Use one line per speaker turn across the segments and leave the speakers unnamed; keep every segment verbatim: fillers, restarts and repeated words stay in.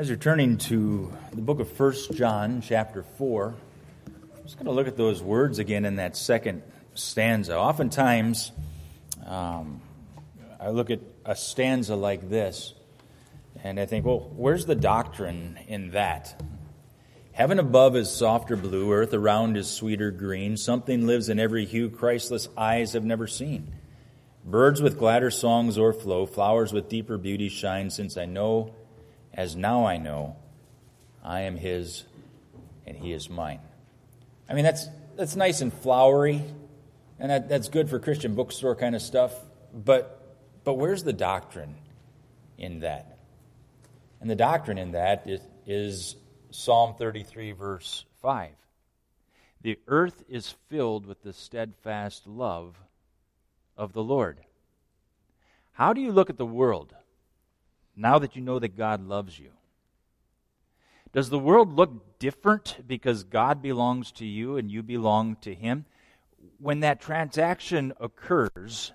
As you're turning to the book of First John, chapter four, I'm just going to look at those words again in that second stanza. Oftentimes, um, I look at a stanza like this, and I think, well, where's the doctrine in that? Heaven above is softer blue, earth around is sweeter green. Something lives in every hue Christless eyes have never seen. Birds with gladder songs o'erflow, flowers with deeper beauty shine, since I know, as now I know, I am His and He is mine. I mean, that's that's nice and flowery, and that, that's good for Christian bookstore kind of stuff, but but where's the doctrine in that? And the doctrine in that is, is Psalm thirty-three, verse five. The earth is filled with the steadfast love of the Lord. How do you look at the world now that you know that God loves you? Does the world look different because God belongs to you and you belong to Him? When that transaction occurs,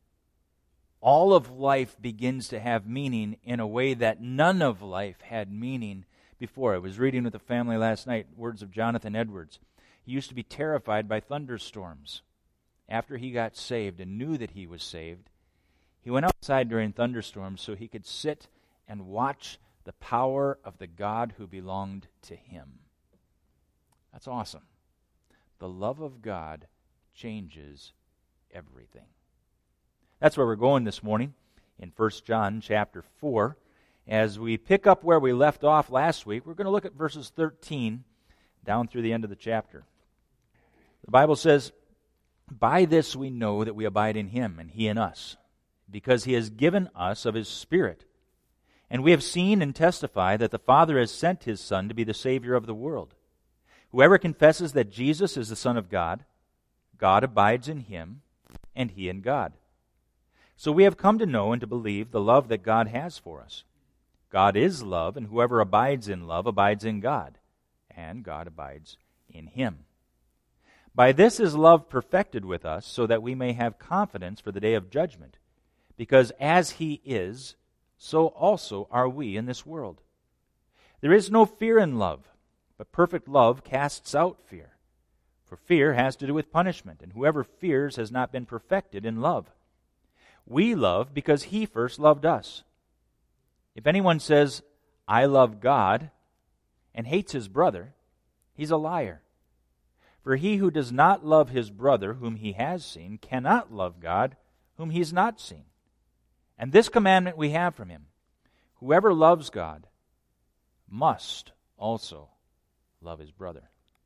all of life begins to have meaning in a way that none of life had meaning before. I was reading with a family last night, words of Jonathan Edwards. He used to be terrified by thunderstorms. After he got saved and knew that he was saved, he went outside during thunderstorms so he could sit and watch the power of the God who belonged to him. That's awesome. The love of God changes everything. That's where we're going this morning in First John chapter four. As we pick up where we left off last week, we're going to look at verses thirteen down through the end of the chapter. The Bible says, "By this we know that we abide in Him and He in us, because He has given us of His Spirit. And we have seen and testify that the Father has sent His Son to be the Savior of the world. Whoever confesses that Jesus is the Son of God, God abides in Him, and He in God. So we have come to know and to believe the love that God has for us. God is love, and whoever abides in love abides in God, and God abides in him. By this is love perfected with us, so that we may have confidence for the day of judgment. Because as He is, so also are we in this world. There is no fear in love, but perfect love casts out fear. For fear has to do with punishment, and whoever fears has not been perfected in love. We love because He first loved us. If anyone says, 'I love God,' and hates his brother, he's a liar. For he who does not love his brother whom he has seen cannot love God whom he has not seen. And this commandment we have from Him: whoever loves God must also love his brother."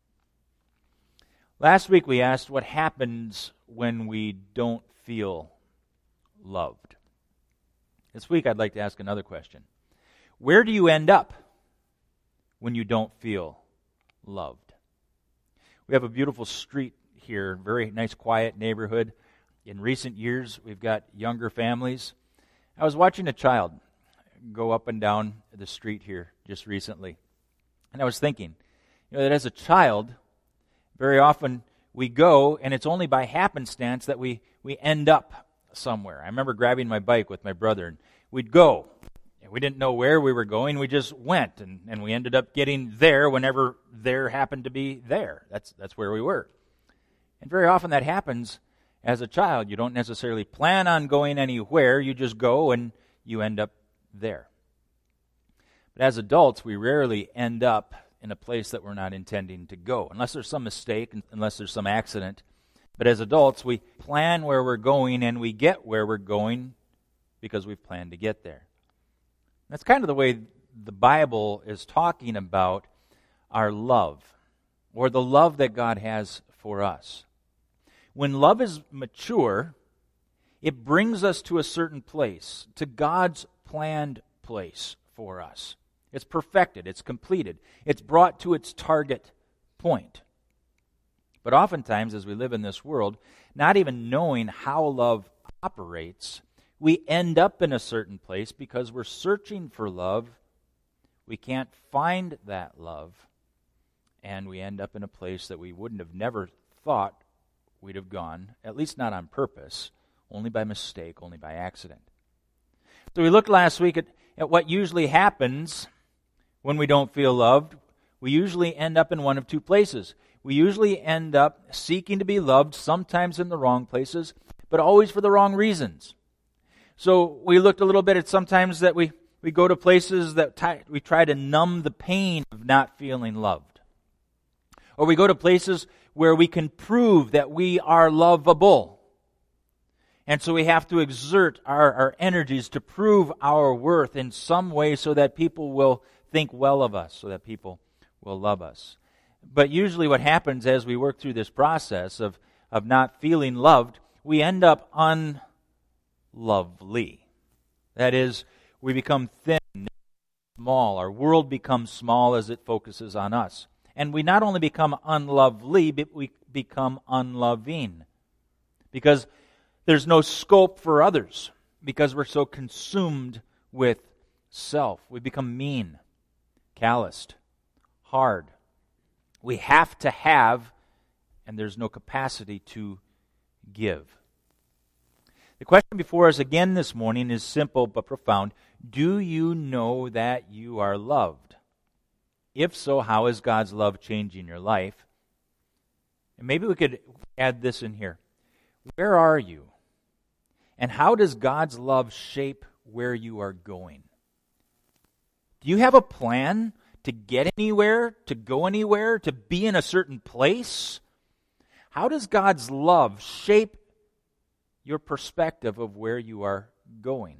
Last week we asked what happens when we don't feel loved. This week I'd like to ask another question. Where do you end up when you don't feel loved? We have a beautiful street here, very nice quiet neighborhood. In recent years we've got younger families. I was watching a child go up and down the street here just recently, and I was thinking, you know, that as a child, very often we go, and it's only by happenstance that we, we end up somewhere. I remember grabbing my bike with my brother, and we'd go. And we didn't know where we were going. We just went, and, and we ended up getting there whenever there happened to be there. That's that's where we were. And very often that happens as a child. You don't necessarily plan on going anywhere. You just go, and you end up there. But as adults, we rarely end up in a place that we're not intending to go, unless there's some mistake, unless there's some accident. But as adults, we plan where we're going, and we get where we're going because we've planned to get there. That's kind of the way the Bible is talking about our love, or the love that God has for us. When love is mature, it brings us to a certain place, to God's planned place for us. It's perfected, it's completed, it's brought to its target point. But oftentimes, as we live in this world, not even knowing how love operates, we end up in a certain place because we're searching for love. We can't find that love, and we end up in a place that we wouldn't have never thought we'd have gone, at least not on purpose, only by mistake, only by accident. So we looked last week at, at what usually happens when we don't feel loved, we usually end up in one of two places. We usually end up seeking to be loved, sometimes in the wrong places, but always for the wrong reasons. So we looked a little bit at sometimes that we, we go to places that t- we try to numb the pain of not feeling loved. Or we go to places where we can prove that we are lovable. And so we have to exert our, our energies to prove our worth in some way so that people will think well of us, so that people will love us. But usually what happens as we work through this process of, of not feeling loved, we end up unlovely. That is, we become thin, small. Our world becomes small as it focuses on us. And we not only become unlovely, but we become unloving. Because there's no scope for others. Because we're so consumed with self. We become mean, calloused, hard. We have to have, and there's no capacity to give. The question before us again this morning is simple but profound. Do you know that you are loved? If so, how is God's love changing your life? And maybe we could add this in here. Where are you? And how does God's love shape where you are going? Do you have a plan to get anywhere, to go anywhere, to be in a certain place? How does God's love shape your perspective of where you are going?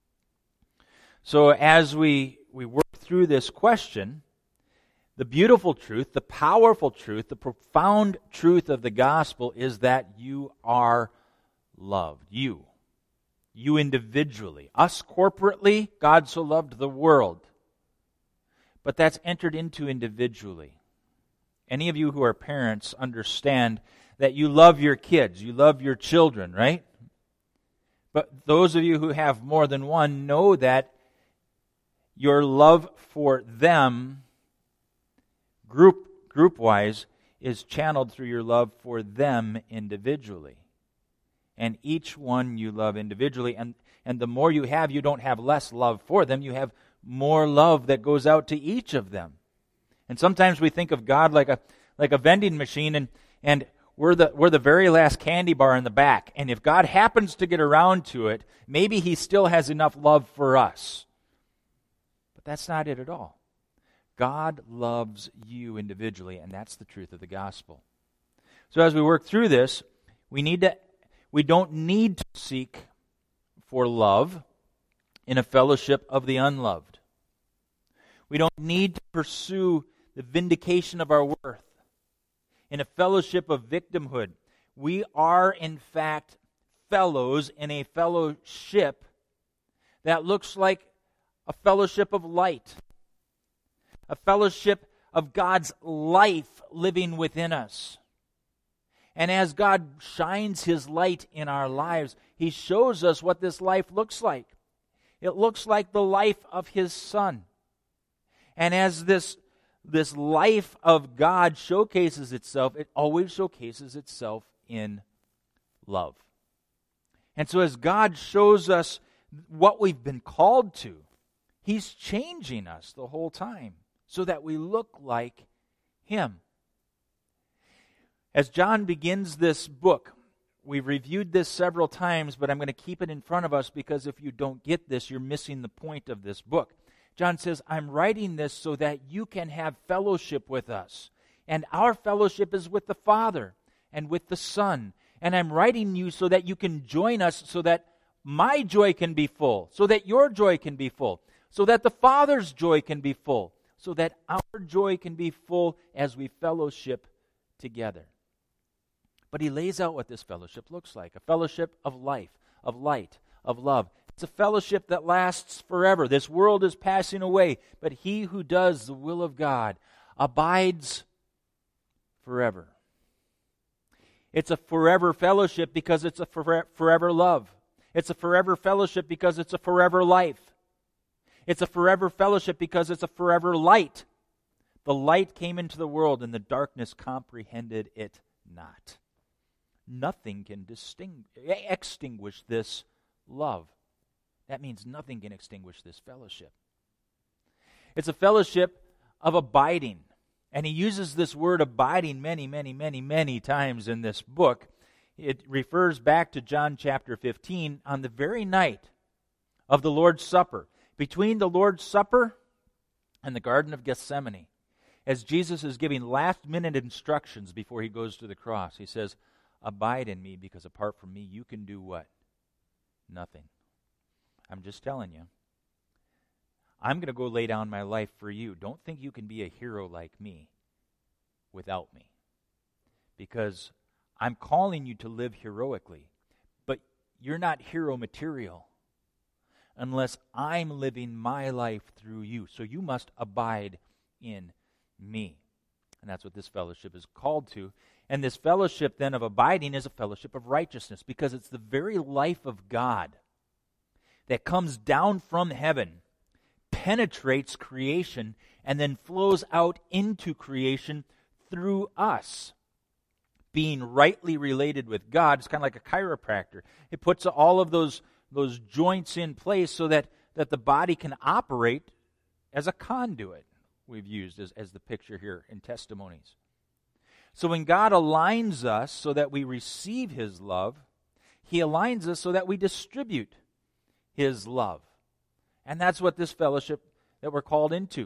So as we, we work through this question, the beautiful truth, the powerful truth, the profound truth of the gospel is that you are loved. You. You individually. Us corporately, God so loved the world. But that's entered into individually. Any of you who are parents understand that you love your kids, you love your children, right? But those of you who have more than one know that your love for them, group group-wise, is channeled through your love for them individually. And each one you love individually. And, and the more you have, you don't have less love for them. You have more love that goes out to each of them. And sometimes we think of God like a like a vending machine, and, and we're the we're the very last candy bar in the back. And if God happens to get around to it, maybe He still has enough love for us. But that's not it at all. God loves you individually, and that's the truth of the gospel. So as we work through this, we need to we don't need to seek for love in a fellowship of the unloved. We don't need to pursue the vindication of our worth in a fellowship of victimhood. We are, in fact, fellows in a fellowship that looks like a fellowship of light, a fellowship of God's life living within us. And as God shines His light in our lives, He shows us what this life looks like. It looks like the life of His Son. And as this, this life of God showcases itself, it always showcases itself in love. And so as God shows us what we've been called to, He's changing us the whole time so that we look like Him. As John begins this book, we've reviewed this several times, but I'm going to keep it in front of us because if you don't get this, you're missing the point of this book. John says, I'm writing this so that you can have fellowship with us. And our fellowship is with the Father and with the Son. And I'm writing you so that you can join us so that my joy can be full, so that your joy can be full, so that the Father's joy can be full, so that our joy can be full as we fellowship together. But he lays out what this fellowship looks like. A fellowship of life, of light, of love. It's a fellowship that lasts forever. This world is passing away, but he who does the will of God abides forever. It's a forever fellowship because it's a forever love. It's a forever fellowship because it's a forever life. It's a forever fellowship because it's a forever light. The light came into the world and the darkness comprehended it not. Nothing can distinguish, extinguish this love. That means nothing can extinguish this fellowship. It's a fellowship of abiding. And he uses this word abiding many, many, many, many times in this book. It refers back to John chapter fifteen on the very night of the Lord's Supper. Between the Lord's Supper and the Garden of Gethsemane, as Jesus is giving last-minute instructions before he goes to the cross, he says, abide in me, because apart from me, you can do what? Nothing. I'm just telling you. I'm going to go lay down my life for you. Don't think you can be a hero like me without me. Because I'm calling you to live heroically. But you're not hero material unless I'm living my life through you. So you must abide in me. And that's what this fellowship is called to. And this fellowship then of abiding is a fellowship of righteousness, because it's the very life of God that comes down from heaven, penetrates creation, and then flows out into creation through us. Being rightly related with God, it's kind of like a chiropractor. It puts all of those, those joints in place so that, that the body can operate as a conduit, we've used as, as the picture here in Testimonies. So when God aligns us so that we receive His love, He aligns us so that we distribute His love. And that's what this fellowship that we're called into.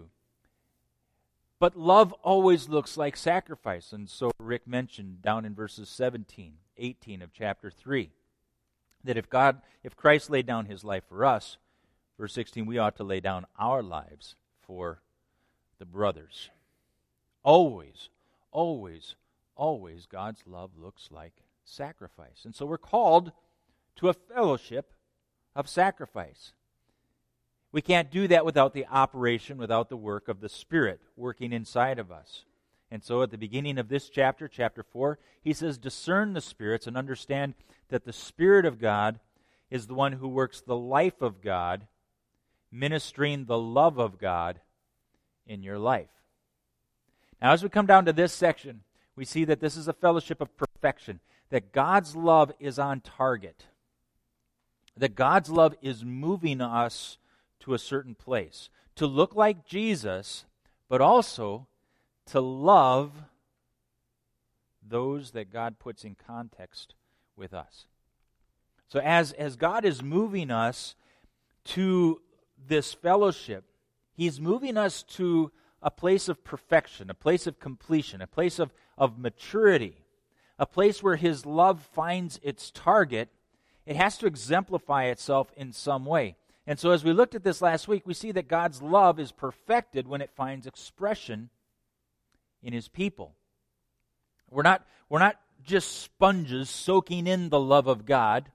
But love always looks like sacrifice. And so Rick mentioned down in verses seventeen, eighteen of chapter three, that if God, if Christ laid down His life for us, verse sixteen, we ought to lay down our lives for the brothers. Always, always, always God's love looks like sacrifice. And so we're called to a fellowship of sacrifice. We can't do that without the operation, without the work of the Spirit working inside of us. And so at the beginning of this chapter, chapter four, he says, discern the spirits and understand that the Spirit of God is the one who works the life of God, ministering the love of God in your life. Now, as we come down to this section, we see that this is a fellowship of perfection, that God's love is on target, that God's love is moving us to a certain place, to look like Jesus, but also to love those that God puts in context with us. So as, as God is moving us to this fellowship, He's moving us to a place of perfection, a place of completion, a place of, of maturity, a place where His love finds its target. It has to exemplify itself in some way. And so as we looked at this last week, we see that God's love is perfected when it finds expression in His people. We're not, we're not just sponges soaking in the love of God,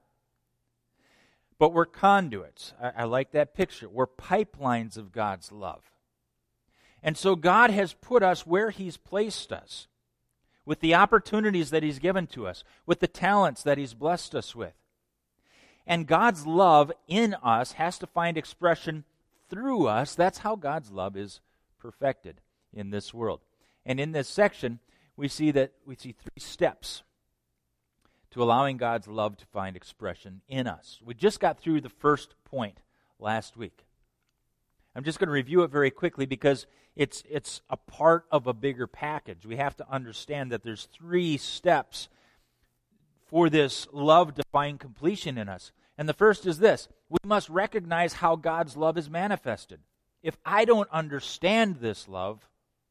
but we're conduits. I, I like that picture. We're pipelines of God's love. And so God has put us where He's placed us, with the opportunities that He's given to us, with the talents that He's blessed us with. And God's love in us has to find expression through us. That's how God's love is perfected in this world. And in this section, we see that we see three steps to allowing God's love to find expression in us. We just got through the first point last week. I'm just going to review it very quickly because it's it's a part of a bigger package. We have to understand that there's three steps for this love to find completion in us. And the first is this: we must recognize how God's love is manifested. If I don't understand this love,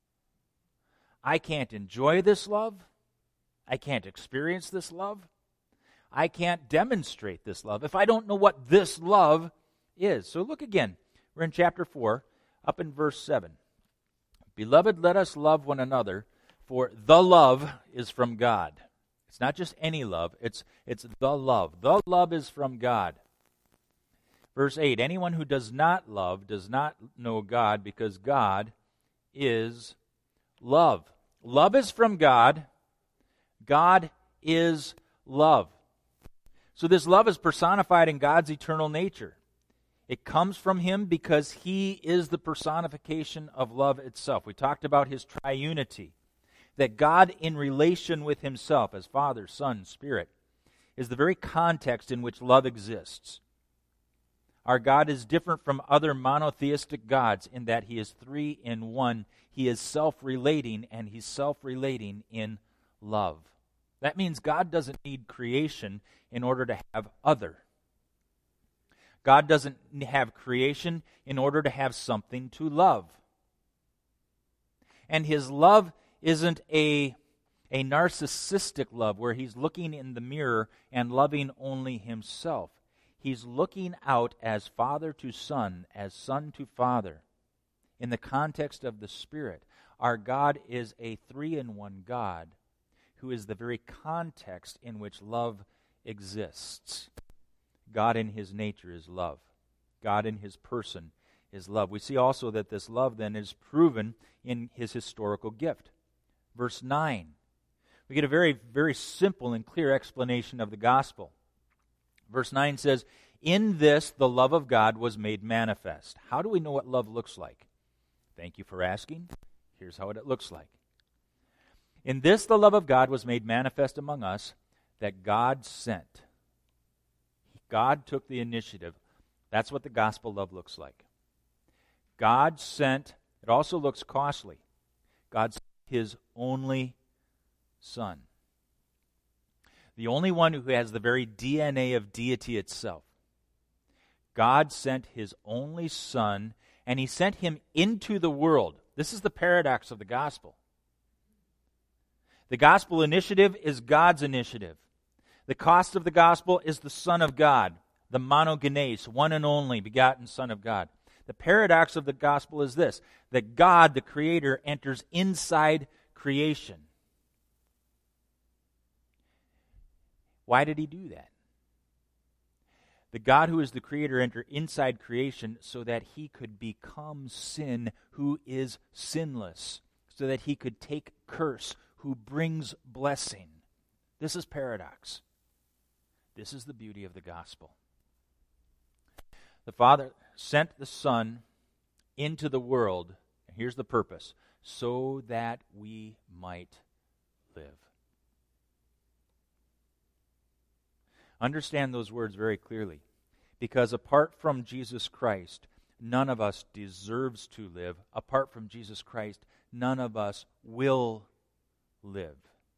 I can't enjoy this love, I can't experience this love, I can't demonstrate this love if I don't know what this love is. So look again. We're in chapter four, up in verse seven. Beloved, let us love one another, for the love is from God. It's not just any love, it's, it's the love. The love is from God. Verse eight, anyone who does not love does not know God, because God is love. Love is from God. God is love. So this love is personified in God's eternal nature. It comes from Him because He is the personification of love itself. We talked about His triunity, that God in relation with Himself as Father, Son, Spirit is the very context in which love exists. Our God is different from other monotheistic gods in that he is three in one. He is self-relating, and he's self-relating in love. That means God doesn't need creation in order to have other. God doesn't have creation in order to have something to love. And his love isn't a, a narcissistic love where he's looking in the mirror and loving only himself. He's looking out as father to son, as son to father. In the context of the Spirit, our God is a three-in-one God who is the very context in which love exists. God in his nature is love. God in his person is love. We see also that this love then is proven in his historical gift. Verse nine. We get a very, very simple and clear explanation of the gospel. Verse nine says, "In this the love of God was made manifest." How do we know what love looks like? Thank you for asking. Here's how it looks like. "In this the love of God was made manifest among us, that God sent." God took the initiative. That's what the gospel love looks like. God sent, it also looks costly. God sent his only Son. The only one who has the very D N A of deity itself. God sent his only Son, and he sent him into the world. This is the paradox of the gospel. The gospel initiative is God's initiative. The cost of the gospel is the Son of God, the monogenes, one and only begotten Son of God. The paradox of the gospel is this, that God, the Creator, enters inside creation. Why did he do that? The God who is the Creator entered inside creation so that he could become sin who is sinless, so that he could take curse who brings blessing. This is paradox. This is the beauty of the gospel. The Father sent the Son into the world, and here's the purpose, so that we might live. Understand those words very clearly, because apart from Jesus Christ, none of us deserves to live. Apart from Jesus Christ, none of us will live.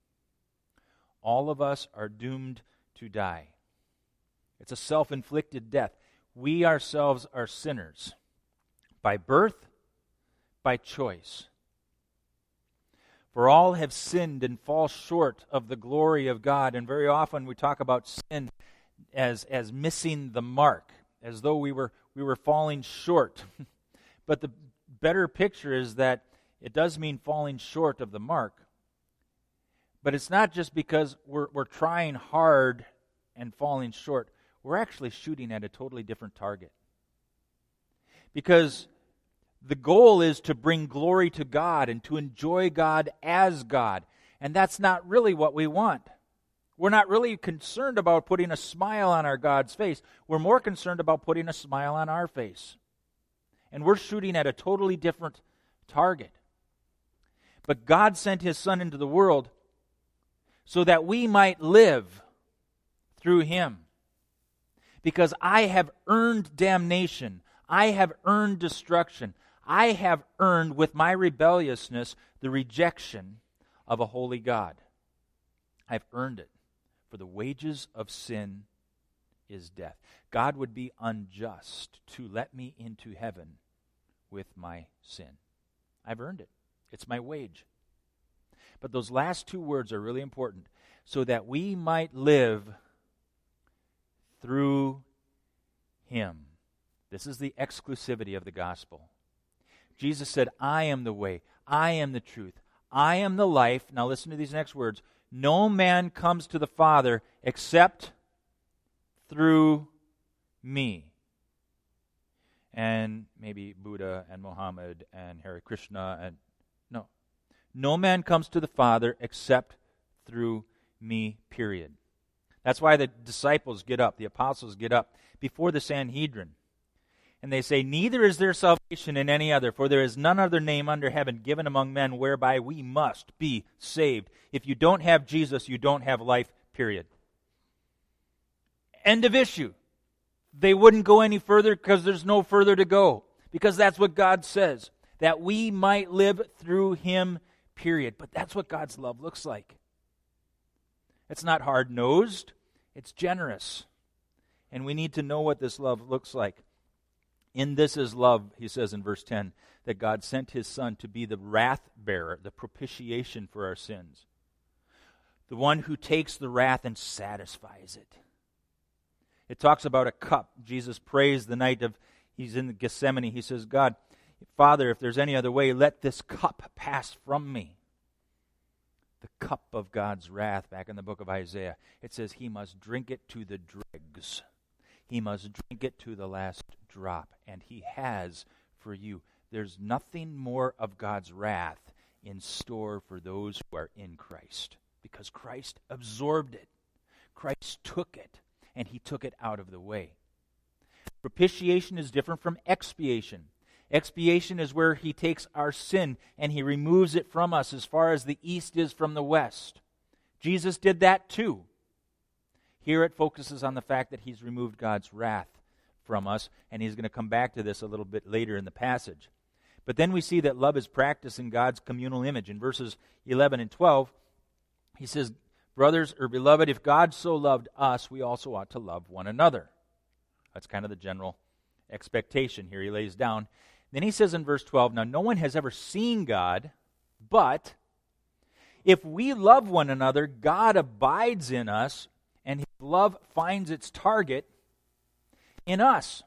All of us are doomed to die. It's a self-inflicted death. We ourselves are sinners by birth, by choice. For all have sinned and fall short of the glory of God. And very often we talk about sin as, as missing the mark, as though we were, we were falling short. But the better picture is that it does mean falling short of the mark. But it's not just because we're, we're trying hard and falling short. We're actually shooting at a totally different target. Because the goal is to bring glory to God and to enjoy God as God. And that's not really what we want. We're not really concerned about putting a smile on our God's face. We're more concerned about putting a smile on our face. And we're shooting at a totally different target. But God sent his Son into the world so that we might live through him. Because I have earned damnation. I have earned destruction. I have earned with my rebelliousness the rejection of a holy God. I've earned it. For the wages of sin is death. God would be unjust to let me into heaven with my sin. I've earned it. It's my wage. But those last two words are really important. So that we might live through him. This is the exclusivity of the gospel. Jesus said, I am the way, I am the truth, I am the life. Now listen to these next words. No man comes to the Father except through me. And maybe Buddha and Muhammad and Hare Krishna and no. No man comes to the Father except through me, period. That's why the disciples get up, the apostles get up before the Sanhedrin. And they say, neither is there salvation in any other, for there is none other name under heaven given among men whereby we must be saved. If you don't have Jesus, you don't have life, period. End of issue.
they wouldn't go any further because there's no further to go. Because that's what God says, that we might live through him, period. But that's what God's love looks like. It's not hard-nosed, it's generous. And we need to know what this love looks like. In this is love, he says in verse ten, that God sent his Son to be the wrath-bearer, the propitiation for our sins. The one who takes the wrath and satisfies it. It talks about a cup. Jesus prays the night of, he's in Gethsemane. He says, God, Father, if there's any other way, let this cup pass from me. The cup of God's wrath, back in the book of Isaiah. It says he must drink it to the dregs. He must drink it to the last drop. And he has for you. There's nothing more of God's wrath in store for those who are in Christ. Because Christ absorbed it. Christ took it. And he took it out of the way. Propitiation is different from expiation. Expiation is where he takes our sin and he removes it from us as far as the east is from the west. Jesus did that too. Here it focuses on the fact that he's removed God's wrath from us, and he's going to come back to this a little bit later in the passage. But then we see that love is practiced in God's communal image. In verses eleven and twelve, he says, brothers, or beloved, if God so loved us, we also ought to love one another. That's kind of the general expectation here he lays down. Then he says in verse twelve, now no one has ever seen God, but if we love one another, God abides in us, and his love finds its target in us.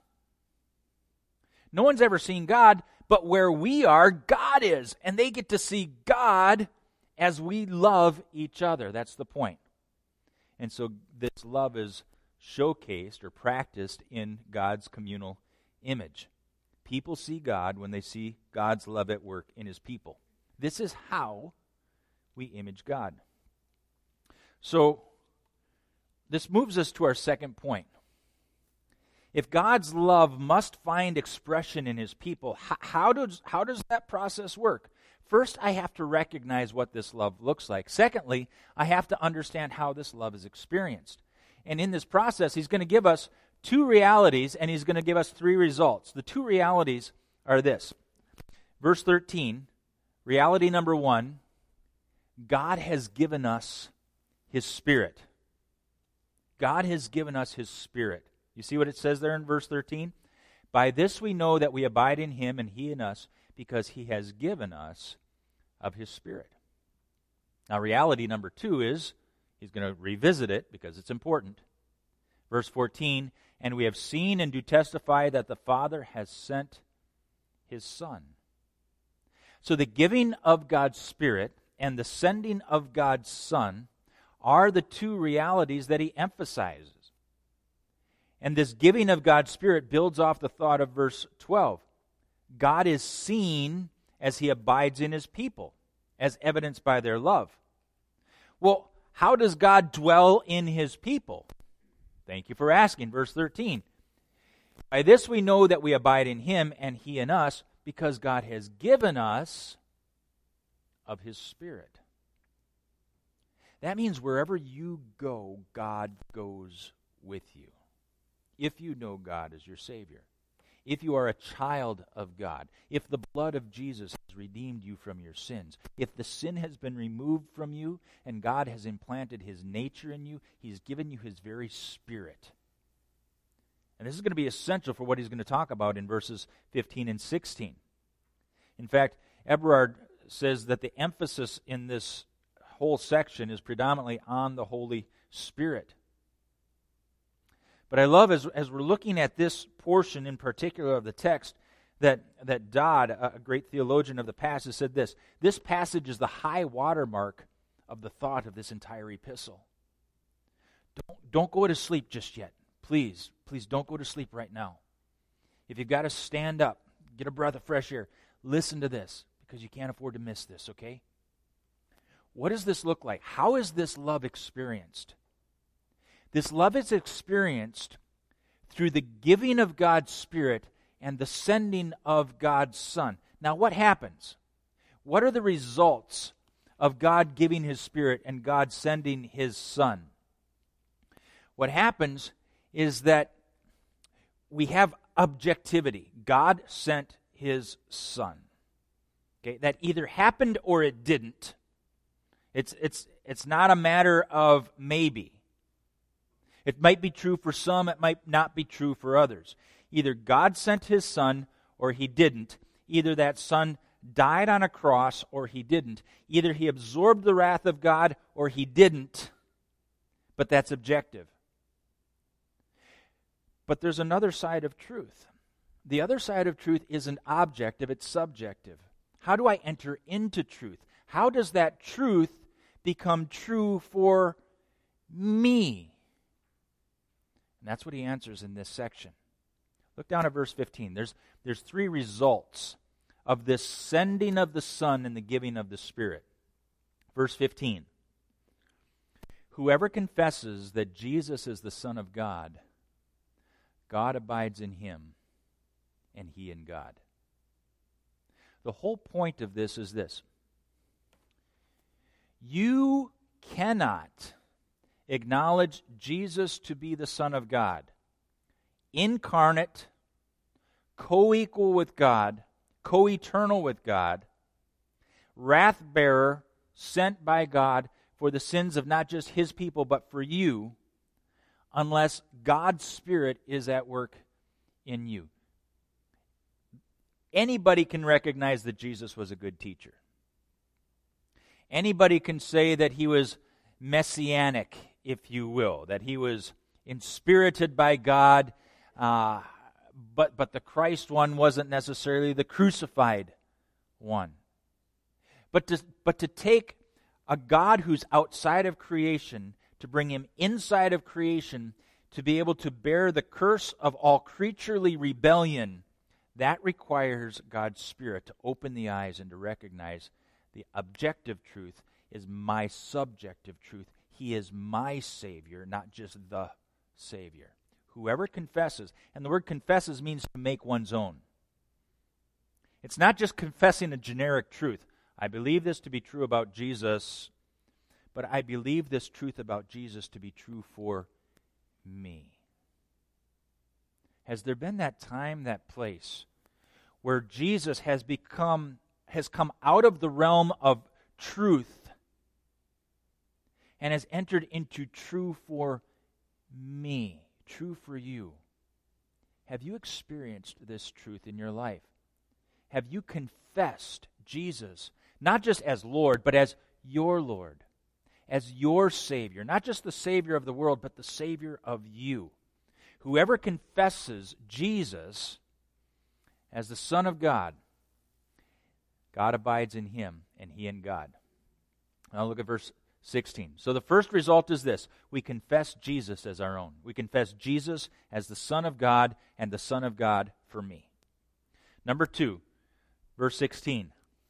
No one's ever seen God, but where we are, God is. And they get to see God as we love each other. That's the point. And so this love is showcased or practiced in God's communal image. People see God when they see God's love at work in his people. This is how we image God. So this moves us to our second point. If God's love must find expression in his people, how, how does how does that process work? First, I have to recognize what this love looks like. Secondly, I have to understand how this love is experienced. And in this process, he's going to give us two realities, and he's going to give us three results. The two realities are this. Verse thirteen, reality number one, God has given us his Spirit. God has given us his Spirit. You see what it says there in verse thirteen? By this we know that we abide in him and he in us, because he has given us of his Spirit. Now, reality number two is, he's going to revisit it because it's important. Verse fourteen, and we have seen and do testify that the Father has sent his Son. So the giving of God's Spirit and the sending of God's Son are the two realities that he emphasizes. And this giving of God's Spirit builds off the thought of verse twelve. God is seen as he abides in his people, as evidenced by their love. Well, how does God dwell in his people? Thank you for asking. Verse thirteen. By this we know that we abide in him and he in us, because God has given us of his Spirit. That means wherever you go, God goes with you. If you know God as your Savior. If you are a child of God. If the blood of Jesus has redeemed you from your sins. If the sin has been removed from you and God has implanted his nature in you, he's given you his very Spirit. And this is going to be essential for what he's going to talk about in verses fifteen and sixteen. In fact, Eberhard says that the emphasis in this whole section is predominantly on the Holy Spirit. But I love, as, as we're looking at this portion in particular of the text, that, that Dodd, a great theologian of the past, has said this. This passage is the high watermark of the thought of this entire epistle. Don't, don't go to sleep just yet. Please, please don't go to sleep right now. If you've got to stand up, get a breath of fresh air, listen to this, because you can't afford to miss this, okay? What does this look like? How is this love experienced? This love is experienced through the giving of God's Spirit and the sending of God's Son. Now, what happens? What are the results of God giving his Spirit and God sending his Son? What happens is that we have objectivity. God sent his Son. Okay, that either happened or it didn't. It's, it's, it's not a matter of maybe. It might be true for some, it might not be true for others. Either God sent his Son or he didn't. Either that Son died on a cross or he didn't. Either he absorbed the wrath of God or he didn't. But that's objective. But there's another side of truth. The other side of truth isn't objective, it's subjective. How do I enter into truth? How does that truth become true for me? And that's what he answers in this section. Look down at verse fifteen. There's, there's three results of this sending of the Son and the giving of the Spirit. Verse fifteen. Whoever confesses that Jesus is the Son of God, God abides in him, and he in God. The whole point of this is this. You cannot acknowledge Jesus to be the Son of God, incarnate, co-equal with God, co-eternal with God, wrath-bearer, sent by God for the sins of not just his people, but for you, unless God's Spirit is at work in you. Anybody can recognize that Jesus was a good teacher. Anybody can say that he was messianic, if you will, that he was inspirited by God, uh, but, but the Christ one wasn't necessarily the crucified one. But to, but to take a God who's outside of creation, to bring him inside of creation, to be able to bear the curse of all creaturely rebellion, that requires God's Spirit to open the eyes and to recognize the objective truth is my subjective truth. He is my Savior, not just the Savior. Whoever confesses, and the word confesses means to make one's own. It's not just confessing a generic truth. I believe this to be true about Jesus, but I believe this truth about Jesus to be true for me. Has there been that time, that place, where Jesus has become, has come out of the realm of truth and has entered into true for me, true for you? Have you experienced this truth in your life? Have you confessed Jesus, not just as Lord, but as your Lord, as your Savior, not just the Savior of the world, but the Savior of you? Whoever confesses Jesus as the Son of God, God abides in him, and he in God. Now look at verse sixteen. So the first result is this. We confess Jesus as our own. We confess Jesus as the Son of God and the Son of God for me. Number two, verse sixteen.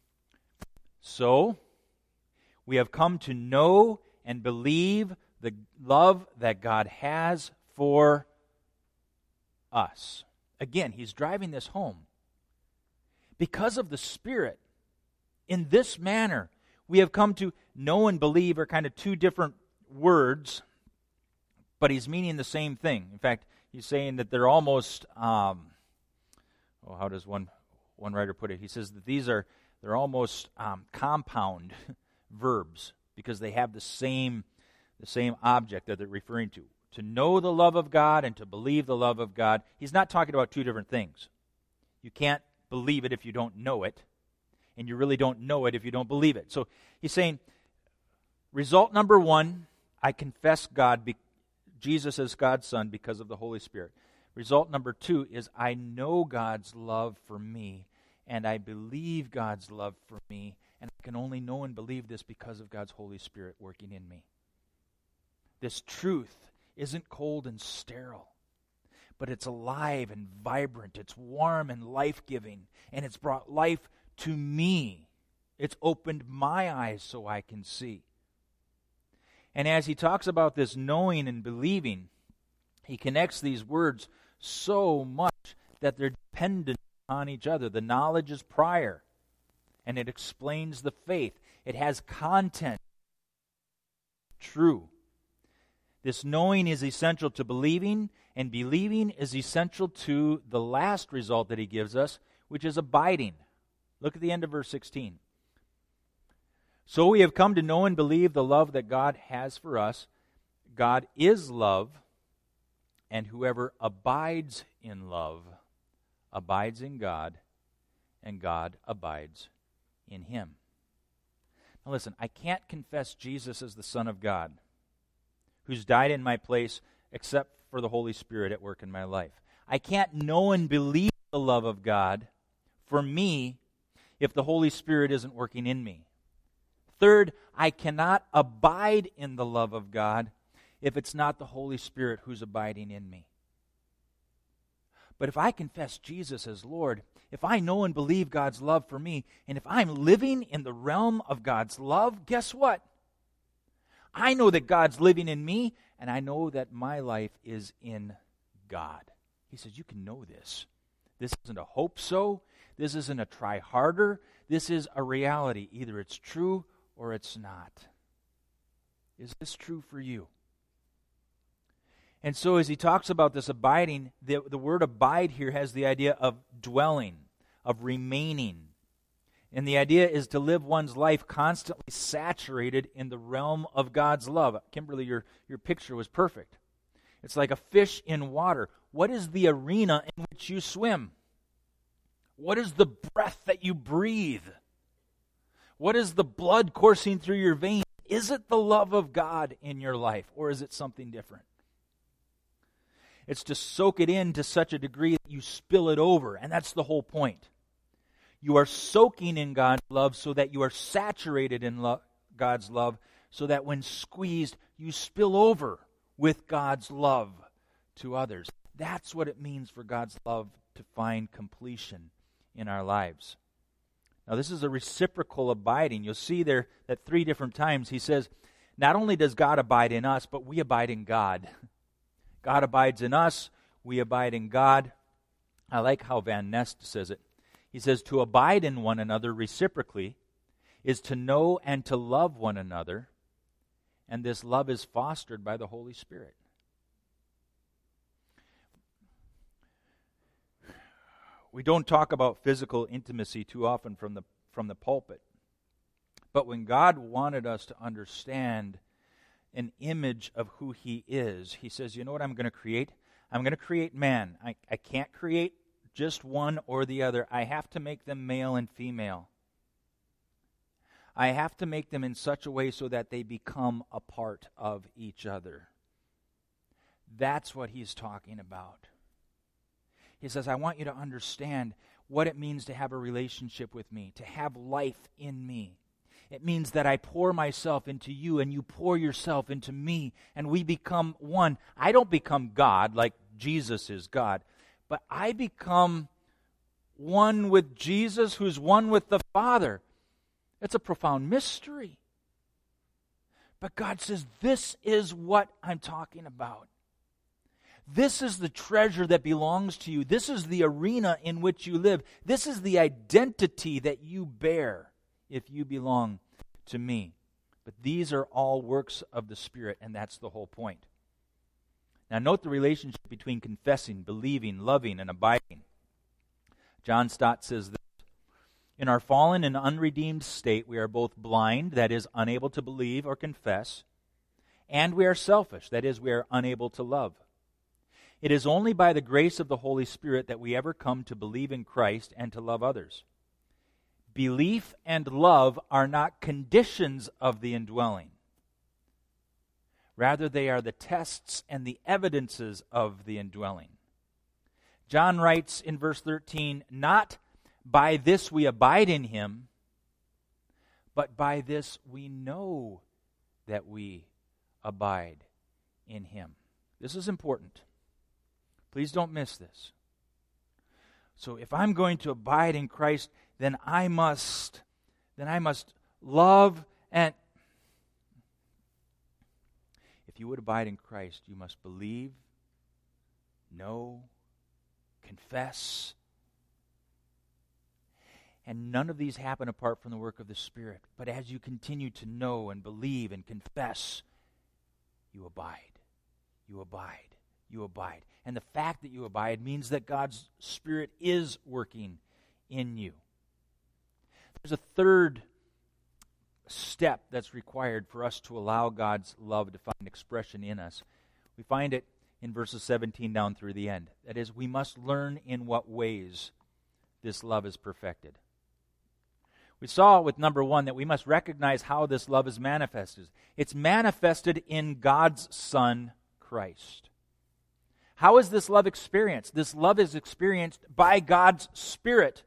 So we have come to know and believe the love that God has for us. Again, he's driving this home. Because of the Spirit, in this manner, we have come to know and believe are kind of two different words, but he's meaning the same thing. In fact, he's saying that they're almost, um, oh, how does one one writer put it? He says that these are, they're almost um, compound verbs because they have the same, the same object that they're referring to. To know the love of God and to believe the love of God. He's not talking about two different things. You can't believe it if you don't know it, and you really don't know it if you don't believe it. So he's saying, result number one, I confess God, be, Jesus as God's Son because of the Holy Spirit. Result number two is I know God's love for me, and I believe God's love for me, and I can only know and believe this because of God's Holy Spirit working in me. This truth isn't cold and sterile, but it's alive and vibrant. It's warm and life-giving, and it's brought life to me. It's opened my eyes so I can see. And as he talks about this knowing and believing, he connects these words so much that they're dependent on each other. The knowledge is prior, and it explains the faith. It has content. True. This knowing is essential to believing, And believing is essential to the last result that he gives us, which is abiding. Look at the end of verse sixteen. So we have come to know and believe the love that God has for us. God is love, and whoever abides in love abides in God, and God abides in him. Now listen, I can't confess Jesus as the Son of God, who's died in my place, except for the Holy Spirit at work in my life. I can't know and believe the love of God for me if the Holy Spirit isn't working in me. Third, I cannot abide in the love of God if it's not the Holy Spirit who's abiding in me. But if I confess Jesus as Lord, if I know and believe God's love for me, and if I'm living in the realm of God's love, guess what? I know that God's living in me, and I know that my life is in God. He says, you can know this. This isn't a hope so. This isn't a try harder. This is a reality. Either it's true or it's not. Is this true for you? And so as he talks about this abiding, the, the word abide here has the idea of dwelling, of remaining. And the idea is to live one's life constantly saturated in the realm of God's love. Kimberly, your, your picture was perfect. It's like a fish in water. What is the arena in which you swim? What is the breath that you breathe? What is the blood coursing through your veins? Is it the love of God in your life, or is it something different? It's to soak it in to such a degree that you spill it over, and that's the whole point. You are soaking in God's love so that you are saturated in lo- God's love, so that when squeezed, you spill over with God's love to others. That's what it means for God's love to find completion in our lives. Now, this is a reciprocal abiding. You'll see there that three different times he says, not only does God abide in us, but we abide in God. God abides in us, we abide in God. I like how Van Nest says it. He says, to abide in one another reciprocally is to know and to love one another, and this love is fostered by the Holy Spirit. We don't talk about physical intimacy too often from the from the pulpit. But when God wanted us to understand an image of who he is, he says, you know what I'm going to create? I'm going to create man. I, I can't create just one or the other. I have to make them male and female. I have to make them in such a way so that they become a part of each other. That's what he's talking about. He says, I want you to understand what it means to have a relationship with me, to have life in me. It means that I pour myself into you and you pour yourself into me and we become one. I don't become God like Jesus is God, but I become one with Jesus who's one with the Father. It's a profound mystery. But God says, this is what I'm talking about. This is the treasure that belongs to you. This is the arena in which you live. This is the identity that you bear if you belong to me. But these are all works of the Spirit, and that's the whole point. Now note the relationship between confessing, believing, loving, and abiding. John Stott says this, in our fallen and unredeemed state, we are both blind, that is, unable to believe or confess, and we are selfish, that is, we are unable to love. It is only by the grace of the Holy Spirit that we ever come to believe in Christ and to love others. Belief and love are not conditions of the indwelling. Rather, they are the tests and the evidences of the indwelling. John writes in verse thirteen, not by this we abide in him, but by this we know that we abide in him. This is important. Please don't miss this. So if I'm going to abide in Christ, then I must, then I must love and... If you would abide in Christ, you must believe, know, confess. And none of these happen apart from the work of the Spirit. But as you continue to know and believe and confess, you abide. You abide. you abide. And the fact that you abide means that God's Spirit is working in you. There's a third step that's required for us to allow God's love to find expression in us. We find it in verses seventeen down through the end. That is, we must learn in what ways this love is perfected. We saw with number one that we must recognize how this love is manifested. It's manifested in God's Son, Christ. How is this love experienced? This love is experienced by God's Spirit.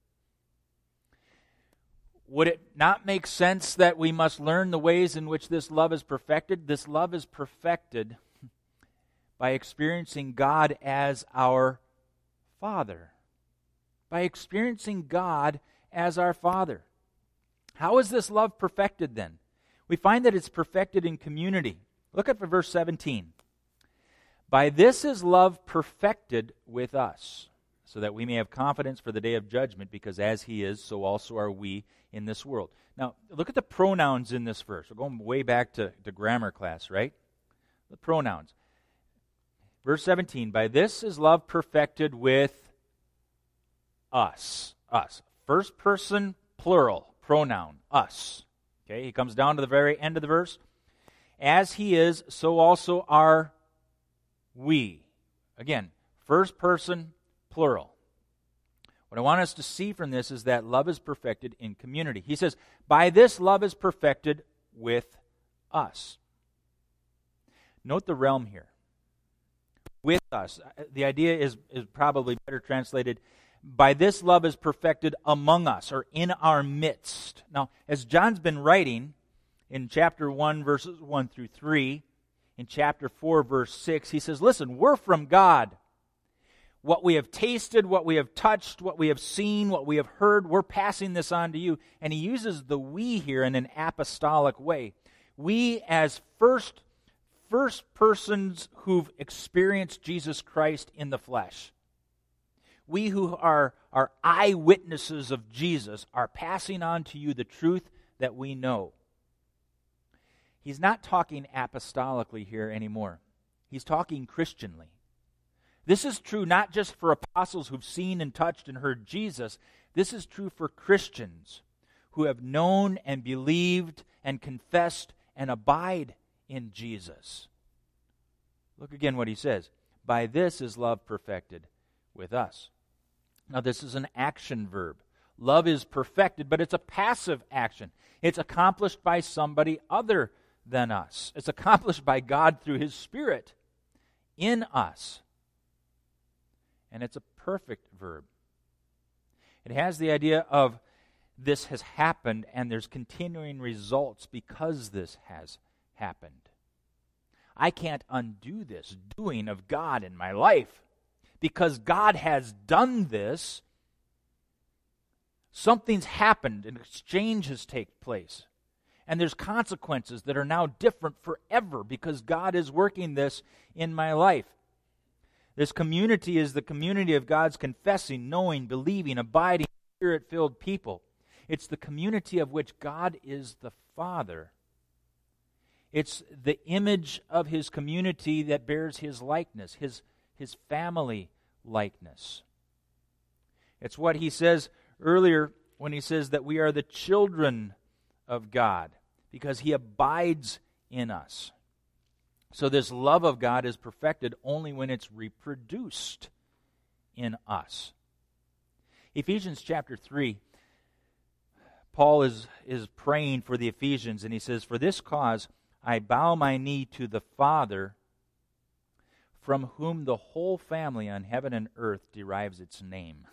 Would it not make sense that we must learn the ways in which this love is perfected? This love is perfected by experiencing God as our Father. By experiencing God as our Father. How is this love perfected then? We find that it's perfected in community. Look at verse seventeen. By this is love perfected with us, so that we may have confidence for the day of judgment, because as He is, so also are we in this world. Now, look at the pronouns in this verse. We're going way back to, to grammar class, right? The pronouns. Verse seventeen, by this is love perfected with us. Us. First person, plural, pronoun, us. Okay, he comes down to the very end of the verse. As He is, so also are we. Again, first person, plural. What I want us to see from this is that love is perfected in community. He says, by this love is perfected with us. Note the realm here. With us. The idea is, is probably better translated, by this love is perfected among us, or in our midst. Now, as John's been writing in chapter one, verses one through three, in chapter four, verse six, he says, listen, we're from God. What we have tasted, what we have touched, what we have seen, what we have heard, we're passing this on to you. And he uses the we here in an apostolic way. We as first, first persons who've experienced Jesus Christ in the flesh. We who are, are eyewitnesses of Jesus are passing on to you the truth that we know. He's not talking apostolically here anymore. He's talking Christianly. This is true not just for apostles who've seen and touched and heard Jesus. This is true for Christians who have known and believed and confessed and abide in Jesus. Look again what he says. By this is love perfected with us. Now this is an action verb. Love is perfected, but it's a passive action. It's accomplished by somebody other than us. It's accomplished by God through His Spirit in us. And it's a perfect verb. It has the idea of this has happened and there's continuing results because this has happened. I can't undo this doing of God in my life. Because God has done this, something's happened, an exchange has taken place. And there's consequences that are now different forever because God is working this in my life. This community is the community of God's confessing, knowing, believing, abiding, Spirit-filled people. It's the community of which God is the Father. It's the image of His community that bears His likeness, His, His family likeness. It's what He says earlier when He says that we are the children of God because He abides in us. So this love of God is perfected only when it's reproduced in us. Ephesians chapter three, Paul is, is praying for the Ephesians, and he says, for this cause I bow my knee to the Father, from whom the whole family on heaven and earth derives its name.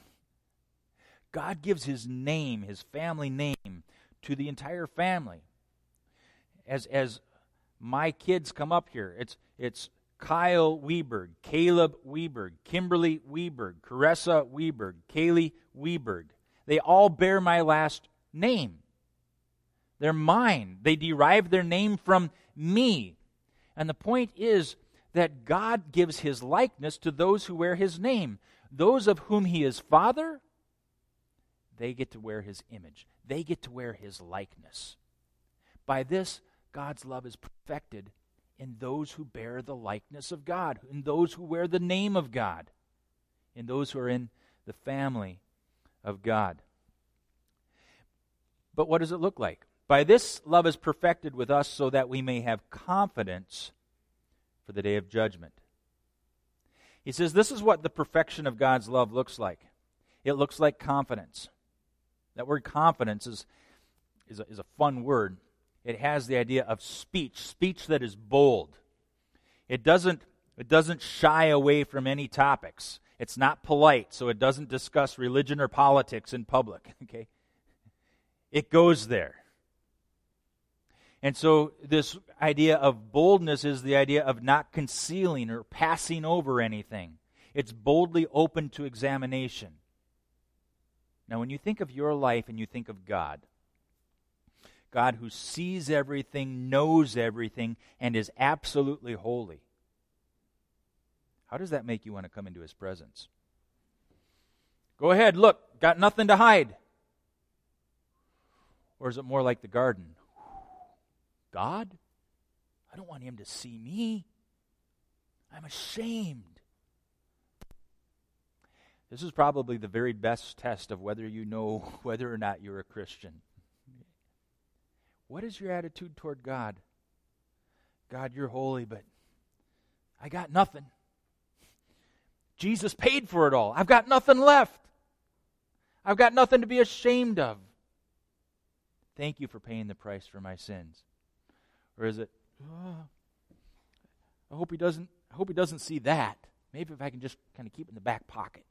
God gives His name, His family name, to the entire family. As as my kids come up here, it's it's Kyle Weberg, Caleb Weberg, Kimberly Weberg, Caressa Weberg, Kaylee Weberg. They all bear my last name. They're mine. They derive their name from me. And the point is that God gives His likeness to those who wear His name. Those of whom He is Father, they get to wear His image. They get to wear His likeness. By this, God's love is perfected in those who bear the likeness of God, in those who wear the name of God, in those who are in the family of God. But what does it look like? By this love is perfected with us so that we may have confidence for the day of judgment. He says this is what the perfection of God's love looks like. It looks like confidence. That word confidence is, is, a, is a fun word. It has the idea of speech, speech that is bold. It doesn't, it doesn't shy away from any topics. It's not polite, so it doesn't discuss religion or politics in public. Okay, it goes there. And so this idea of boldness is the idea of not concealing or passing over anything. It's boldly open to examination. Now, when you think of your life and you think of God, God who sees everything, knows everything, and is absolutely holy, how does that make you want to come into His presence? Go ahead, look, got nothing to hide. Or is it more like the garden? God? I don't want Him to see me. I'm ashamed. This is probably the very best test of whether you know whether or not you're a Christian. What is your attitude toward God? God, you're holy, but I got nothing. Jesus paid for it all. I've got nothing left. I've got nothing to be ashamed of. Thank you for paying the price for my sins. Or is it, oh, I hope he doesn't I hope he doesn't see that. Maybe if I can just kind of keep it in the back pocket.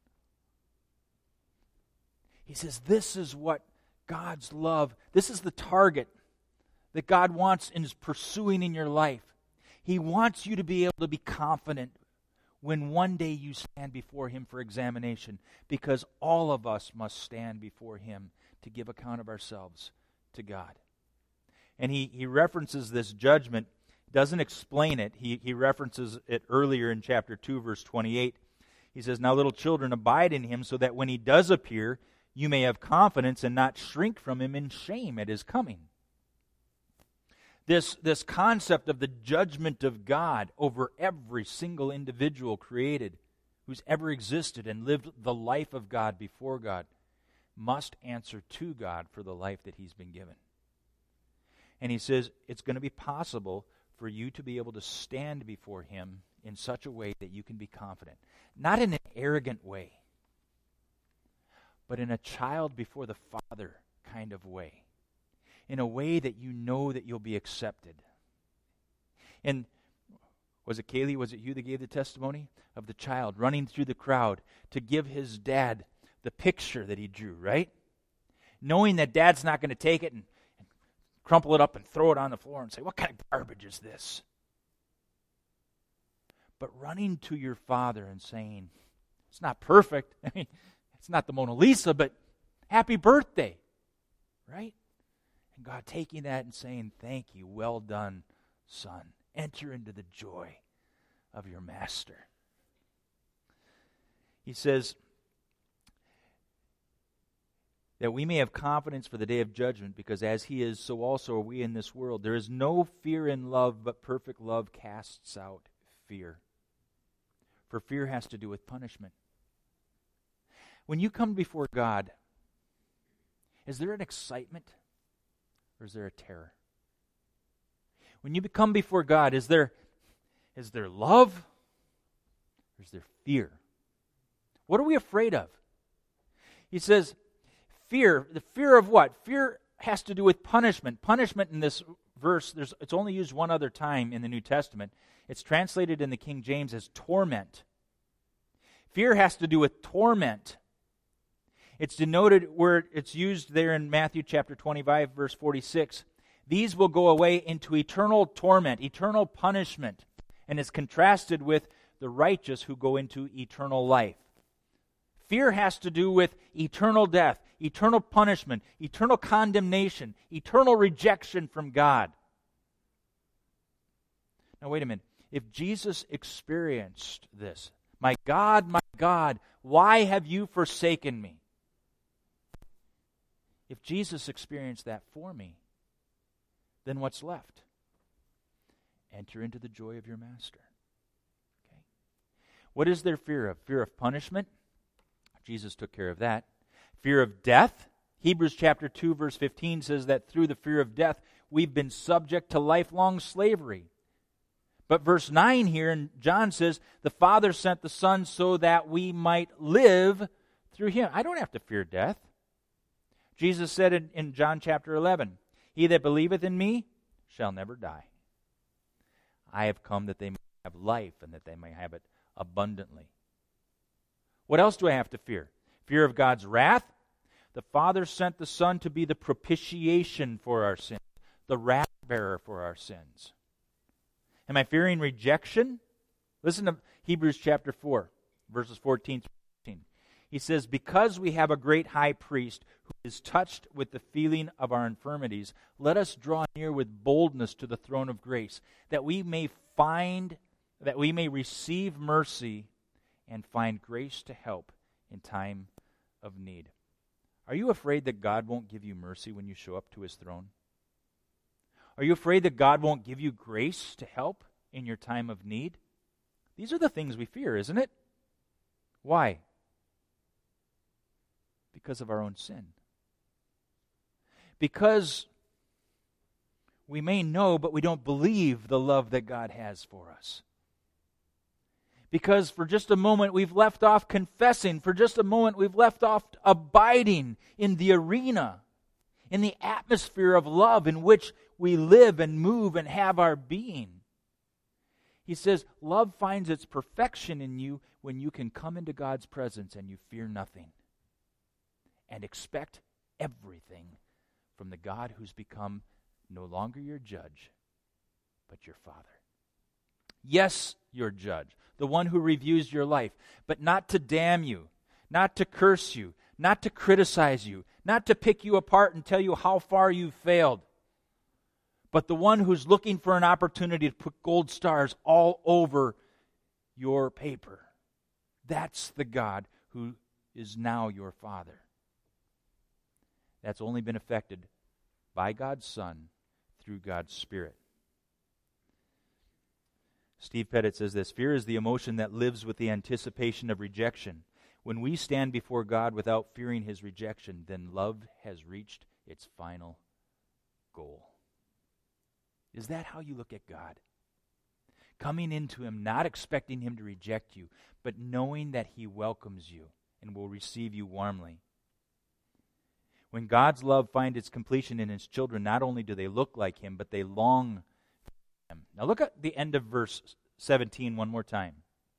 He says this is what God's love, this is the target that God wants and is pursuing in your life. He wants you to be able to be confident when one day you stand before Him for examination, because all of us must stand before Him to give account of ourselves to God. And he, he references this judgment, doesn't explain it. He, he references it earlier in chapter two, verse twenty-eight. He says, now little children, abide in Him so that when He does appear, you may have confidence and not shrink from Him in shame at His coming. This, this concept of the judgment of God over every single individual created who's ever existed and lived the life of God before God must answer to God for the life that He's been given. And he says it's going to be possible for you to be able to stand before Him in such a way that you can be confident. Not in an arrogant way, but in a child before the Father kind of way. In a way that you know that you'll be accepted. And was it Kaylee, was it you that gave the testimony of the child running through the crowd to give his dad the picture that he drew, right? Knowing that dad's not going to take it and crumple it up and throw it on the floor and say, what kind of garbage is this? But running to your Father and saying, it's not perfect. I mean, it's not the Mona Lisa, but happy birthday, right? And God taking that and saying, thank you, well done, son. Enter into the joy of your master. He says, that we may have confidence for the day of judgment, because as He is, so also are we in this world. There is no fear in love, but perfect love casts out fear. For fear has to do with punishment. When you come before God, is there an excitement or is there a terror? When you come before God, is there, is there love or is there fear? What are we afraid of? He says, fear, the fear of what? Fear has to do with punishment. Punishment in this verse, there's, it's only used one other time in the New Testament. It's translated in the King James as torment. Fear has to do with torment. It's denoted where it's used there in Matthew chapter twenty-five, verse forty-six. These will go away into eternal torment, eternal punishment, and it's contrasted with the righteous who go into eternal life. Fear has to do with eternal death, eternal punishment, eternal condemnation, eternal rejection from God. Now wait a minute. If Jesus experienced this, my God, my God, why have you forsaken me? If Jesus experienced that for me, then what's left? enter into the joy of your master. Okay. What is their fear of? Fear of punishment? Jesus took care of that. Fear of death? Hebrews chapter two verse fifteen says that through the fear of death we've been subject to lifelong slavery. But verse nine here in John says, the Father sent the Son so that we might live through Him. I don't have to fear death. Jesus said in, in John chapter eleven, he that believeth in me shall never die. I have come that they may have life and that they may have it abundantly. What else do I have to fear? Fear of God's wrath? The Father sent the Son to be the propitiation for our sins, the wrath bearer for our sins. Am I fearing rejection? Listen to Hebrews chapter four, verses fourteen through fifteen. He says, because we have a great high priest who is touched with the feeling of our infirmities, let us draw near with boldness to the throne of grace, that we may find, that we may receive mercy and find grace to help in time of need. Are you afraid that God won't give you mercy when you show up to His throne? Are you afraid that God won't give you grace to help in your time of need? These are the things we fear, isn't it? Why? Because of our own sin. Because we may know, but we don't believe the love that God has for us. Because for just a moment we've left off confessing. For just a moment we've left off abiding in the arena, in the atmosphere of love in which we live and move and have our being. He says, love finds its perfection in you when you can come into God's presence and you fear nothing and expect everything from the God who's become no longer your judge, but your Father. Yes, your judge, the one who reviews your life, but not to damn you, not to curse you, not to criticize you, not to pick you apart and tell you how far you've failed, but the one who's looking for an opportunity to put gold stars all over your paper. That's the God who is now your Father. That's only been effected by God's Son through God's Spirit. Steve Pettit says this, fear is the emotion that lives with the anticipation of rejection. When we stand before God without fearing His rejection, then love has reached its final goal. Is that how you look at God? Coming into Him, not expecting Him to reject you, but knowing that He welcomes you and will receive you warmly. When God's love finds its completion in His children, not only do they look like Him, but they long for Him. Now look at the end of verse seventeen one more time.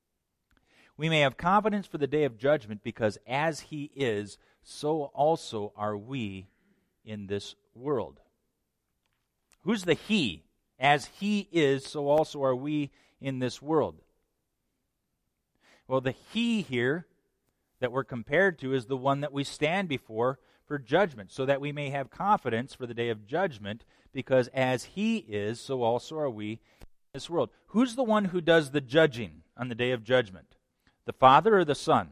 We may have confidence for the day of judgment, because as He is, so also are we in this world. Who's the He? As He is, so also are we in this world. Well, the He here that we're compared to is the one that we stand before for judgment, so that we may have confidence for the day of judgment, because as He is, so also are we in this world. Who's the one who does the judging on the day of judgment? The Father or the Son?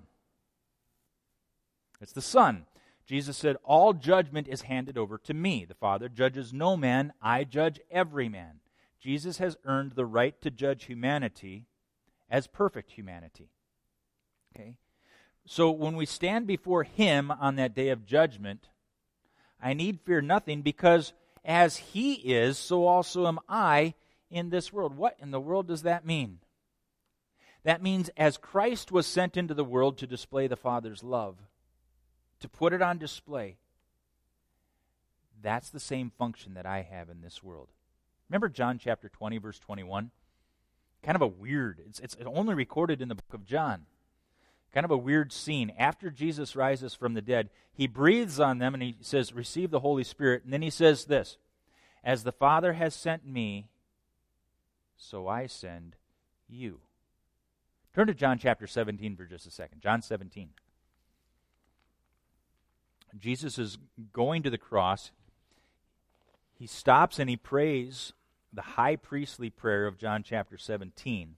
It's the Son. Jesus said, all judgment is handed over to me. The Father judges no man, I judge every man. Jesus has earned the right to judge humanity as perfect humanity. Okay? So when we stand before Him on that day of judgment, I need fear nothing, because as He is, so also am I in this world. What in the world does that mean? That means as Christ was sent into the world to display the Father's love, to put it on display, that's the same function that I have in this world. Remember John chapter twenty, verse twenty-one? Kind of a weird, it's, it's only recorded in the book of John. Kind of a weird scene. After Jesus rises from the dead, He breathes on them and He says, receive the Holy Spirit. And then He says this, as the Father has sent me, so I send you. Turn to John chapter seventeen for just a second. John seventeen. Jesus is going to the cross. He stops and He prays the high priestly prayer of John chapter seventeen.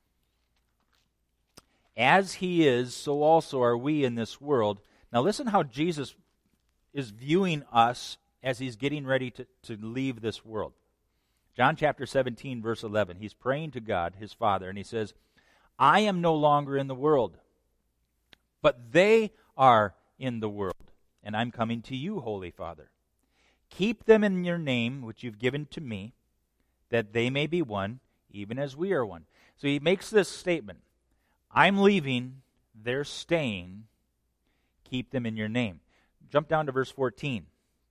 As He is, so also are we in this world. Now listen how Jesus is viewing us as He's getting ready to, to leave this world. John chapter seventeen, verse eleven. He's praying to God, his Father, and he says, I am no longer in the world, but they are in the world, and I'm coming to you, Holy Father. Keep them in your name, which you've given to me, that they may be one, even as we are one. So he makes this statement. I'm leaving, they're staying, keep them in your name. Jump down to verse fourteen.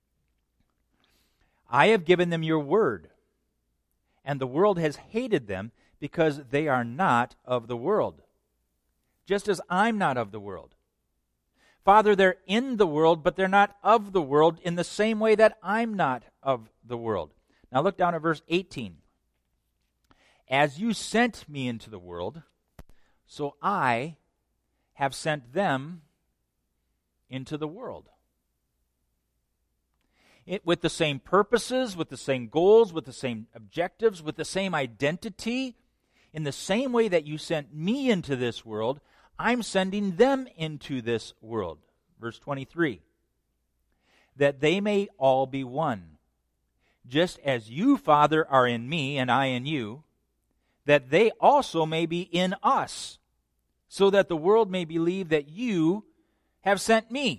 I have given them your word, and the world has hated them because they are not of the world, just as I'm not of the world. Father, they're in the world, but they're not of the world in the same way that I'm not of the world. Now look down at verse eighteen. As you sent me into the world, so I have sent them into the world. It, with the same purposes, with the same goals, with the same objectives, with the same identity, in the same way that you sent me into this world, I'm sending them into this world. Verse twenty-three. That they may all be one, just as you, Father, are in me and I in you, that they also may be in us, so that the world may believe that you have sent me.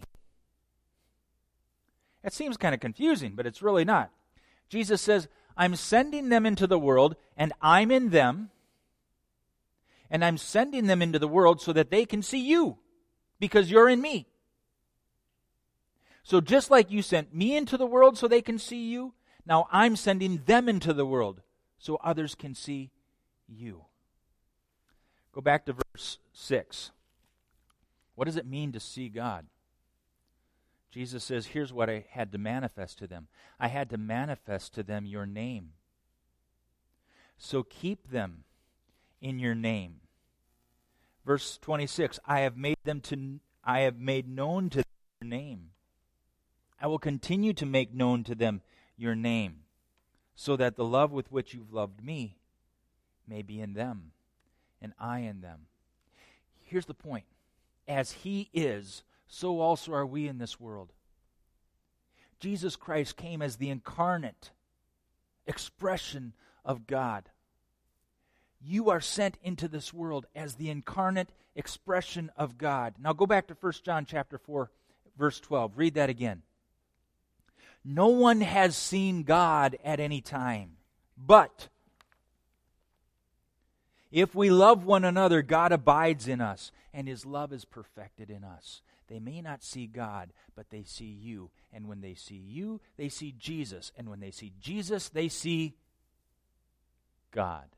That seems kind of confusing, but it's really not. Jesus says, I'm sending them into the world, and I'm in them, and I'm sending them into the world so that they can see you, because you're in me. So just like you sent me into the world so they can see you, now I'm sending them into the world so others can see you. Go back to verse six. What does it mean to see God? Jesus says, here's what I had to manifest to them. I had to manifest to them your name. So keep them in your name. Verse twenty-six, I have made them to I have made known to them your name. I will continue to make known to them your name, so that the love with which you've loved me may be in them, and I in them. Here's the point. As he is, so also are we in this world. Jesus Christ came as the incarnate expression of God. You are sent into this world as the incarnate expression of God. Now go back to First John chapter four, verse twelve. Read that again. No one has seen God at any time, but if we love one another, God abides in us, and his love is perfected in us. They may not see God, but they see you. And when they see you, they see Jesus. And when they see Jesus, they see God.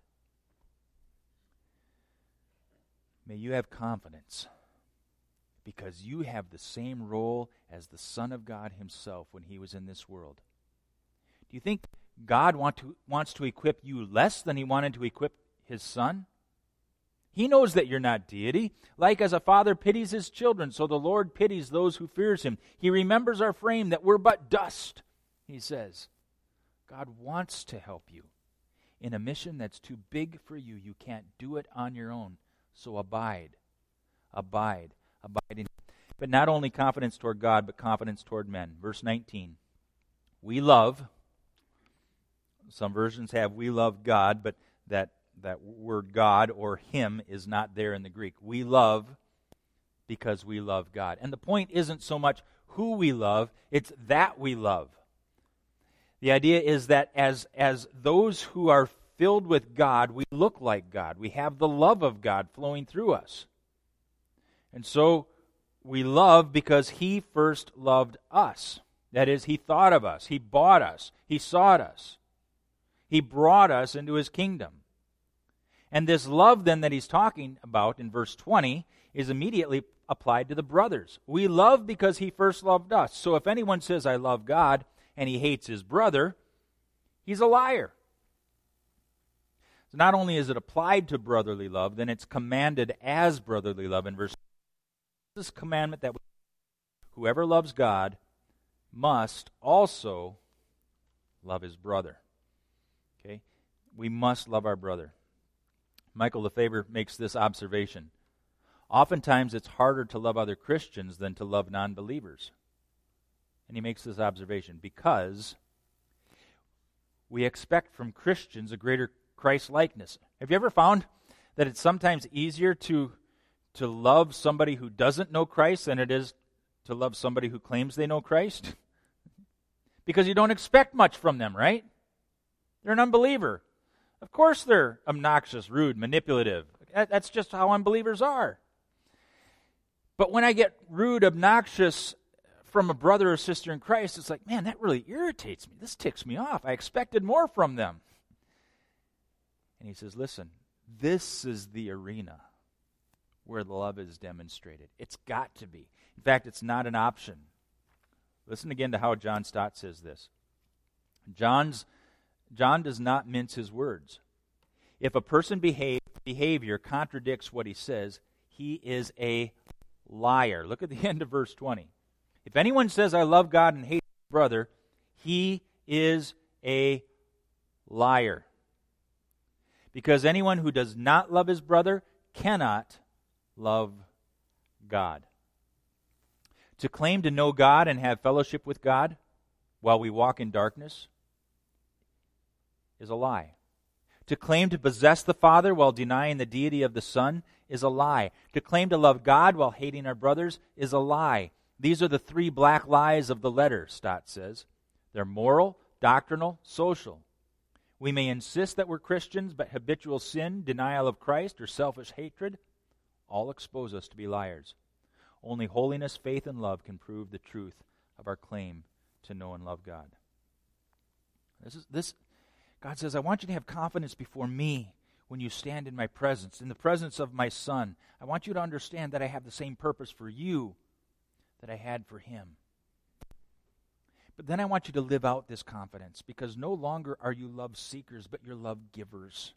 May you have confidence, because you have the same role as the Son of God himself when he was in this world. Do you think God want to, wants to equip you less than he wanted to equip his Son? He knows that you're not deity. Like as a father pities his children, so the Lord pities those who fears him. He remembers our frame, that we're but dust, he says. God wants to help you in a mission that's too big for you. You can't do it on your own. So abide, abide, abide in him. But not only confidence toward God, but confidence toward men. Verse nineteen. We love, some versions have we love God, but that That word God or him is not there in the Greek. We love because we love God. And the point isn't so much who we love, it's that we love. The idea is that as, as those who are filled with God, we look like God. We have the love of God flowing through us. And so we love because he first loved us. That is, he thought of us. He bought us. He sought us. He brought us into his kingdom. And this love then that he's talking about in verse twenty is immediately applied to the brothers. We love because he first loved us. So if anyone says, I love God, and he hates his brother, he's a liar. So not only is it applied to brotherly love, then it's commanded as brotherly love in verse twenty. This commandment that whoever loves God must also love his brother. Okay? We must love our brother. Michael Lefebvre makes this observation. Oftentimes it's harder to love other Christians than to love non-believers. And he makes this observation because we expect from Christians a greater Christ-likeness. Have you ever found that it's sometimes easier to, to love somebody who doesn't know Christ than it is to love somebody who claims they know Christ? Because you don't expect much from them, right? They're an unbeliever. Of course they're obnoxious, rude, manipulative. That's just how unbelievers are. But when I get rude, obnoxious from a brother or sister in Christ, it's like, man, that really irritates me. This ticks me off. I expected more from them. And he says, listen, this is the arena where the love is demonstrated. It's got to be. In fact, it's not an option. Listen again to how John Stott says this. John's, John does not mince his words. If a person behave, behavior contradicts what he says, he is a liar. Look at the end of verse twenty. If anyone says, I love God and hate his brother, he is a liar. Because anyone who does not love his brother cannot love God. To claim to know God and have fellowship with God while we walk in darkness is a lie. To claim to possess the Father while denying the deity of the Son is a lie. To claim to love God while hating our brothers is a lie. These are the three black lies of the letter, Stott says. They're moral, doctrinal, social. We may insist that we're Christians, but habitual sin, denial of Christ, or selfish hatred all expose us to be liars. Only holiness, faith, and love can prove the truth of our claim to know and love God. This is this. God says, I want you to have confidence before me when you stand in my presence, in the presence of my Son. I want you to understand that I have the same purpose for you that I had for him. But then I want you to live out this confidence, because no longer are you love seekers, but you're love givers.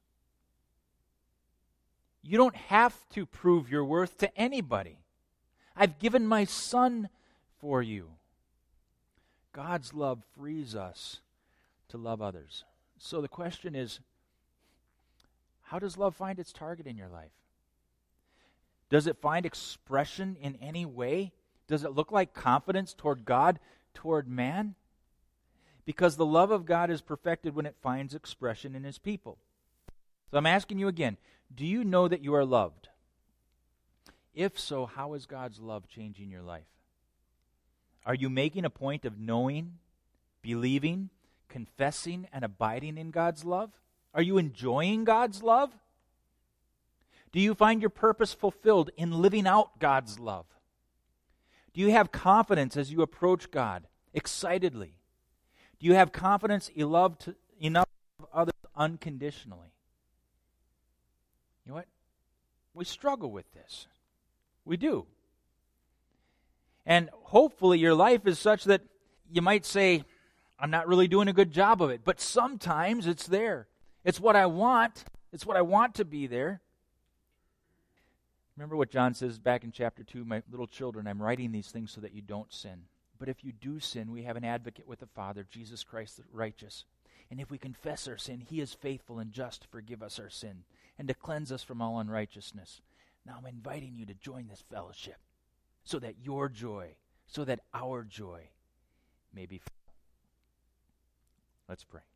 You don't have to prove your worth to anybody. I've given my Son for you. God's love frees us to love others. So the question is, how does love find its target in your life? Does it find expression in any way? Does it look like confidence toward God, toward man? Because the love of God is perfected when it finds expression in his people. So I'm asking you again, do you know that you are loved? If so, how is God's love changing your life? Are you making a point of knowing, believing, confessing, and abiding in God's love? Are you enjoying God's love? Do you find your purpose fulfilled in living out God's love? Do you have confidence as you approach God excitedly? Do you have confidence you love to, enough to love others unconditionally? You know what? We struggle with this. We do. And hopefully your life is such that you might say, I'm not really doing a good job of it. But sometimes it's there. It's what I want. It's what I want to be there. Remember what John says back in chapter two, my little children, I'm writing these things so that you don't sin. But if you do sin, we have an advocate with the Father, Jesus Christ the righteous. And if we confess our sin, he is faithful and just to forgive us our sin and to cleanse us from all unrighteousness. Now I'm inviting you to join this fellowship so that your joy, so that our joy may be full. Let's pray.